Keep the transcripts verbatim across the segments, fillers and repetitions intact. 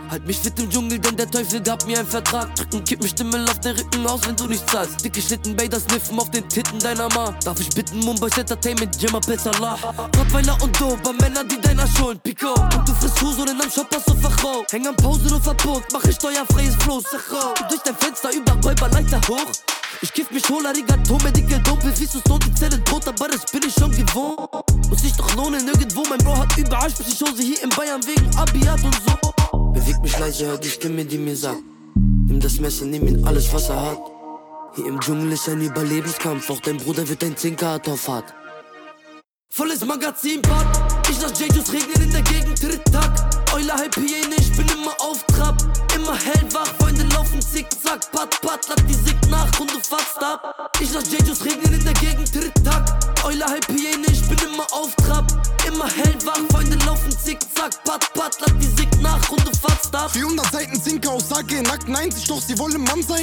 Halt mich fit im Dschungel, denn der Teufel gab mir einen Vertrag. Drücken, kipp mich Stimmel auf den Rücken aus, wenn du nicht zahlst. Dicke Schlitten, Bader sniffen auf den Titten deiner Ma. Darf ich bitten, Mumbai's Entertainment, Jimmer Pessallah. Rottweiler und Dober, Männer, die deiner Schulen, Pico. Und du frisst Husonen am Shopper, so Fachau. Häng am Pause, du Verbot, mach ich steuerfreies Floß, Sachau. Und durch dein Fenster über Räuber, Leiter hoch. Ich kiff mich hohl, Arigato, Medical Dope, wie du die Zelle Brot, aber das bin ich schon gewohnt. Muss sich doch lohnen nirgendwo, mein Bro hat überall Psychose hier in Bayern wegen Abiat und so. Beweg mich leise, hör die Stimme, die mir sagt: Nimm das Messer, nimm ihn alles, was er hat. Hier im Dschungel ist ein Überlebenskampf, auch dein Bruder wird ein Zinker hat auf hart. Volles Magazin-Part, ich lass J-Juice regnen in der Gegend, Tritt-Tack. Euler halb Hyäne, ich bin immer auf Trab. Immer hellwach, Freunde laufen zickzack. Pat, pat, lad die Sick nach und du fuckst ab. Ich lass J-Juice regnen in der Gegend, Tritt-Tack. Euler halb Hyäne, ich bin immer auf Trab. Immer hellwach, Freunde laufen zickzack. Pat, pat, lad die Sick nach und du fuckst ab. vierhundert Seiten Zinker-Aussage, nackt neunzig, doch sie wollen Mann sein.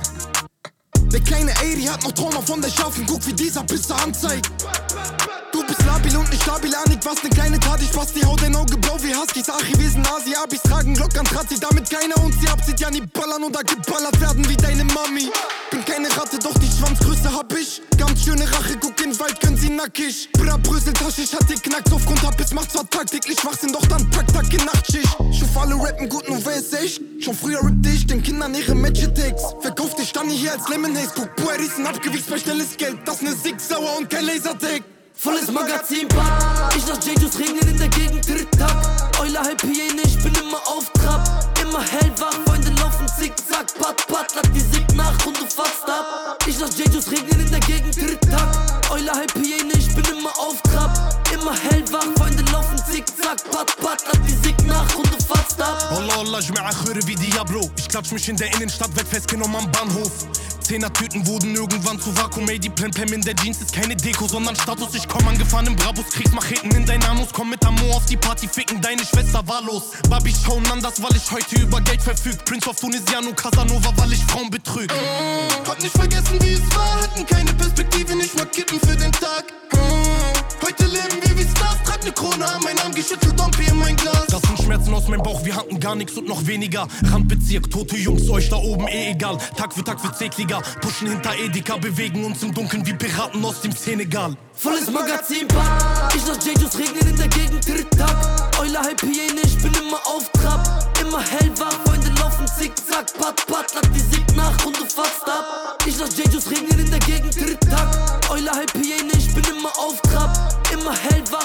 Der kleine Eri hat noch Trauma von der Schafen, guck wie dieser Pisser anzeigt. Du bist labil und nicht stabil, Anik, was ne kleine Tat, ich pass die Haut, dein Auge blau wie Huskies, Archivisen, Asi-Abis tragen Glock an Trazzi, damit keiner uns sie abzieht, ja nie ballern oder geballert werden wie deine Mami. Bin keine Ratte, doch die Schwanzgröße hab ich, ganz schöne Rache, guck in den Wald, können sie nackig. Bra, Brüsseltasche, ich hatte Knacks auf Grund, hab es macht zwar tagtäglich Schwachsinn, doch dann packt Tag in Nachtschicht. Schuf alle rappen gut, nur wer ist echt? Schon früher rappte ich den Kindern ihre Match-Takes. Verkauft ich dann hier als Lemonade, guck, Puerisen abgewichst bei schnelles Geld, das ne Sig-Sauer und kein Lasertag. Volles Magazin-Part, ich lass J-Juice regnen in der Gegend, Tritt-Tack. Euler halb Hyäne, ich bin immer auf Trab. Immer hellwach, Freunde laufen zickzack. Pat, pat, lad die Sick nach und du fuckst ab. Ich lass J-Juice regnen in der Gegend, Tritt-Tack. Euler halb Hyäne, ich bin immer auf Trab. Immer hellwach, Freunde laufen zickzack. Pat, pat, lad die Sick nach und du fuckst ab. Wallah, Allah, Jma'a Chöre wie Diablo. Ich klatsch mich in der Innenstadt, werd festgenommen am Bahnhof. Zehner-Tüten wurden irgendwann zu Vakuum, ey, die Plemplem in der Jeans ist keine Deko, sondern Status. Ich komm angefahren im Brabus, kriegst Macheten in dein Anus. Komm mit Amor auf die Party, ficken, deine Schwester war los. Babi, schauen anders, weil ich heute über Geld verfügt. Prince of Tunisiano, Casanova, weil ich Frauen betrüg. Mm, hab nicht vergessen, wie es war, hatten keine Perspektive, nicht mal Kippen für den Tag. Mm, heute leben wir wie Stars, trag ne Krone an mein Arm, geschüttelt Dompi in mein Glas. Das sind Schmerzen aus meinem Bauch, wir hatten gar nichts und noch weniger. Randbezirk, tote Jungs, euch da oben eh egal. Tag für Tag wird's ekliger, pushen hinter Edeka, bewegen uns im Dunkeln wie Piraten aus dem Senegal. Volles Magazin-Part, ich lass J-Juice regnen in der Gegend, Tritt-Tack. Euler halb Hyäne, ich bin immer auf Trab. Immer hellwach, Freunde laufen zickzack. Pat, pat, lad die Sick nach und du fuckst ab. Ich lass J-Juice regnen in der Gegend, Tritt-Tack. Euler halb Hyäne, ich bin immer auf Trab. Immer hellwach.